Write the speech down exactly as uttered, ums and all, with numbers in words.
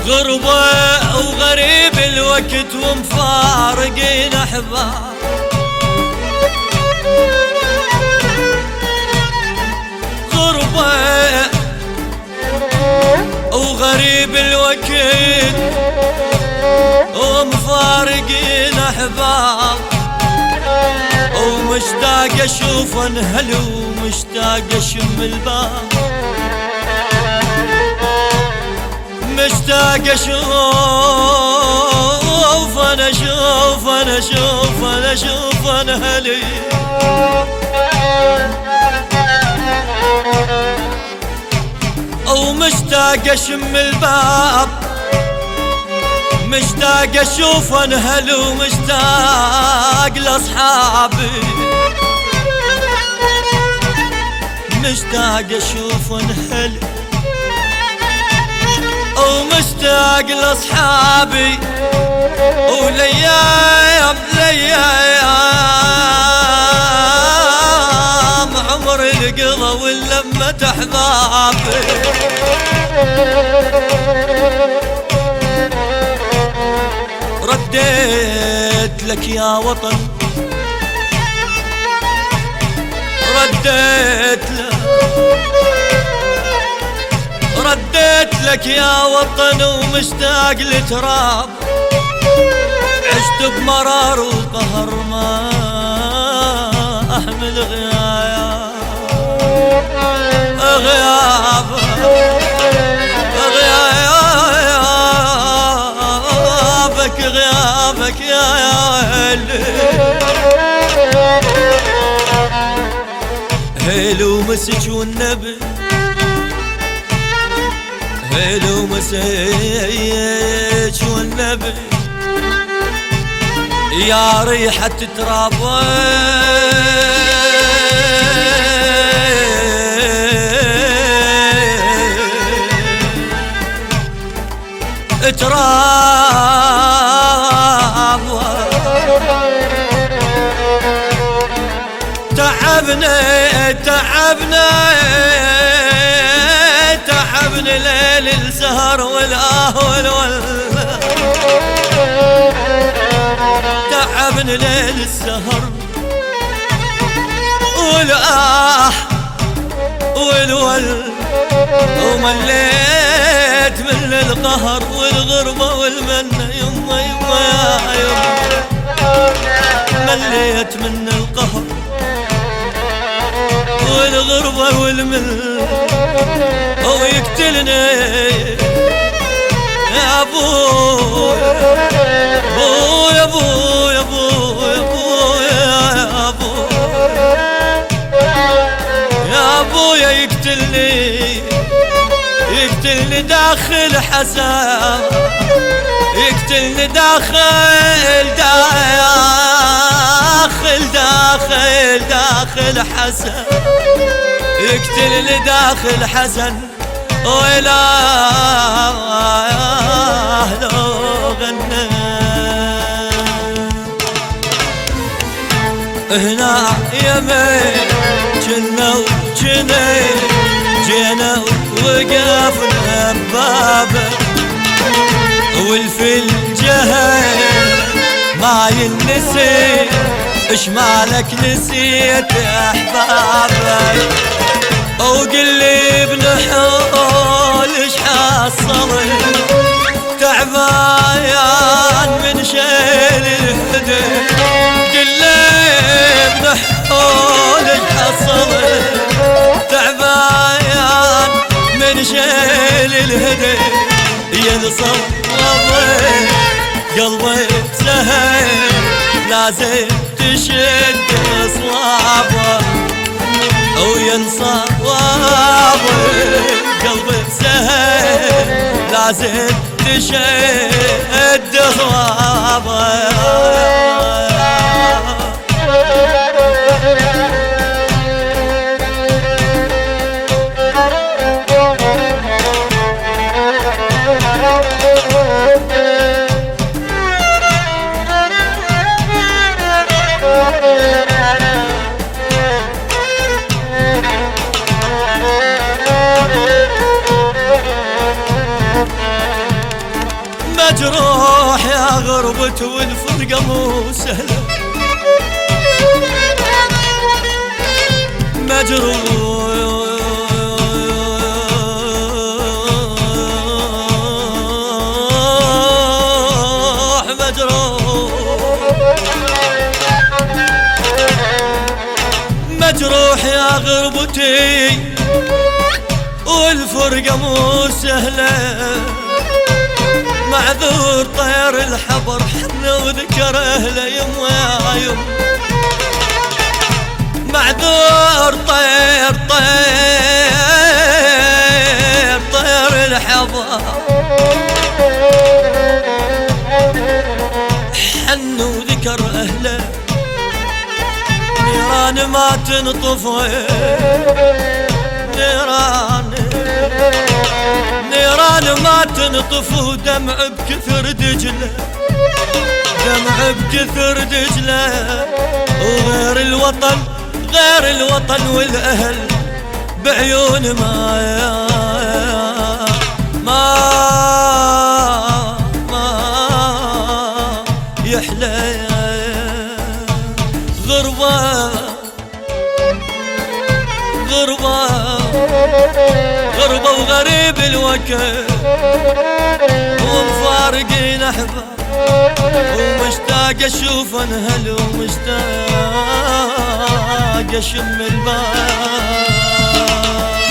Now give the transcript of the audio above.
غربة وغريب الوقت ومفارقين أحباب، غربة وغريب الوقت ومفارقين أحباب، ومشتاق أشوف انهل ومشتاق أشم الباب، مشتاق أشوف أنا أشوف أنا أشوف أنا أشوف انهلي، ومشتاق أشم الباب، مشتاق أشوف انهل ومشتاق لأصحابي، مشتاق أشوف انهل ومشتاق لأصحابي، وليام ليام عمري القضى واللمة أحبابي. رديت لك يا وطن، رديت لك رديت لك يا وطن ومشتاق لتراب، عشت بمرار وقهر ما أحمل غياب، غياب غيابك غيابك يا هيلي، هيلو مسج والنبي، هيلو مسج والنبي، يا ريحة تراب تراب، تعبنا تعبنا تعبنا ليل السهر والآه والول، تعبنا ليل السهر والآه والول، ومليت من القهر والغربة والمنة، يما يما يا يما مليت من القهر والغربة والمن، ويقتلني يا ابوي ابوي ابوي ابوي ابوي يا ابوي يا ابويا، يقتلني يقتلني داخل حساب، يقتلني داخل داخل داخل داخل حسن، يقتلني داخل حزن، ولا لو غنى هنا يمين جنة وجنة، جينا وقفنا ببابه، والفيل جهل ما ينسي، اش مالك نسيت احبابك، وقل لي بنحول اش حصل، تعبان من شيل الهدى، قل لي بنحول اش حصل، تعبان من شيل الهدى، ينصب قلبي سهل لازم تشد اصوابه، وينصب قلبي سهل لازم تشد اصوابه. مجروح يا غربة والفرقة مو سهلة، مجروح مجروح يا غربتي والفرقة مو سهلة، معذور طير الحبر حن وذكر اهله يما يا يم، معذور طير طير طير الحبر حن وذكر اهله، نيران ما تنطفي نيران نيران ما تنطف ودمع بكثر دجله، دمع بكثر دجله، وغير الوطن غير الوطن والاهل بعيون ما ما ما يحلى غربة غربة غربة وغريب الوقت ومفارقين احباب، ومشتاق اشوف انهل ومشتاق اشم الباب.